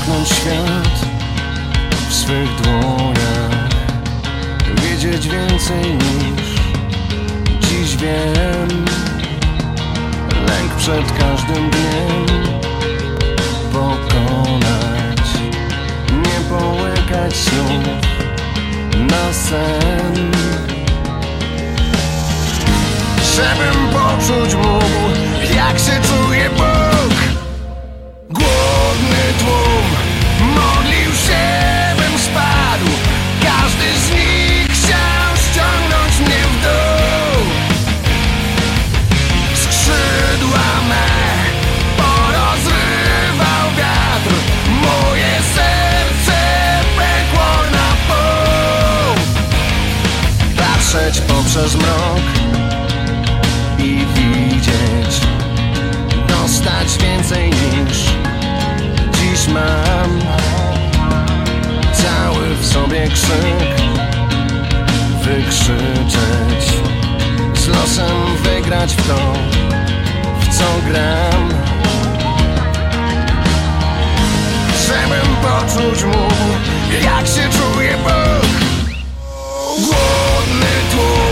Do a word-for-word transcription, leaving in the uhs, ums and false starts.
dotknąć świat w swych dłoniach, wiedzieć więcej niż dziś wiem. Lęk przed każdym dniem pokonać, nie połykać snów na sen, żebym poczuć mógł, jak się czuje Bóg. Głodny tłum modlił się, bym spadł. Każdy z nich chciał ściągnąć mnie w dół. Skrzydła me porozrywał wiatr, moje serce pękło na pół. Patrzeć poprzez mrok i widzieć, dostać więcej niż dziś mam. Cały w sobie krzyk wykrzyczeć, z losem wygrać w to, w co gram. Żebym poczuć mógł, jak się czuje Bóg. Głodny tłum